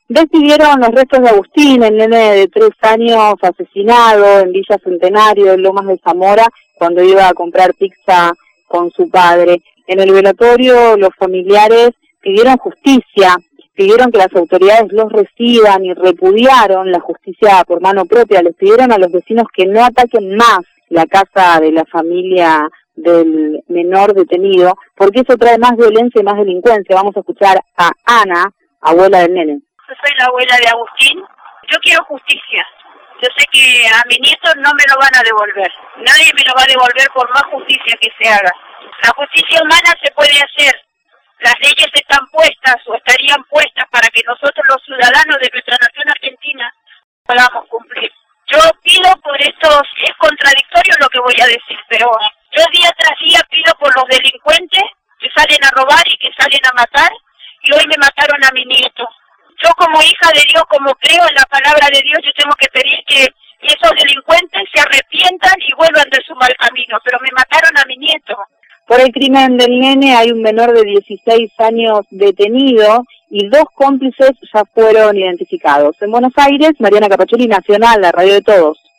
Recibieron los restos de Agustín, el nene de 3 años asesinado en Villa Centenario, en Lomas de Zamora, cuando iba a comprar pizza con su padre. En el velatorio los familiares pidieron justicia, pidieron que las autoridades los reciban y repudiaron la justicia por mano propia. Les pidieron a los vecinos que no ataquen más la casa de la familia del menor detenido, porque eso trae más violencia y más delincuencia. Vamos a escuchar a Ana, abuela del nene. Yo soy la abuela de Agustín. Yo quiero justicia. Yo sé que a mi nieto no me lo van a devolver. Nadie me lo va a devolver por más justicia que se haga. La justicia humana se puede hacer. Las leyes están puestas o estarían puestas para que nosotros los ciudadanos de nuestra nación argentina podamos cumplir. Yo pido por estos, es contradictorio lo que voy a decir, pero yo día tras día pido por los delincuentes que salen a robar y que salen a matar, y hoy me mataron a mi nieto. Yo como hija de Dios, como creo en la palabra de Dios, yo tengo que pedir que esos delincuentes se arrepientan y vuelvan de su mal camino, pero me mataron a mi nieto. Por el crimen del nene hay un menor de 16 años detenido y 2 cómplices ya fueron identificados. En Buenos Aires, Mariana Capacholi, Nacional, la radio de todos.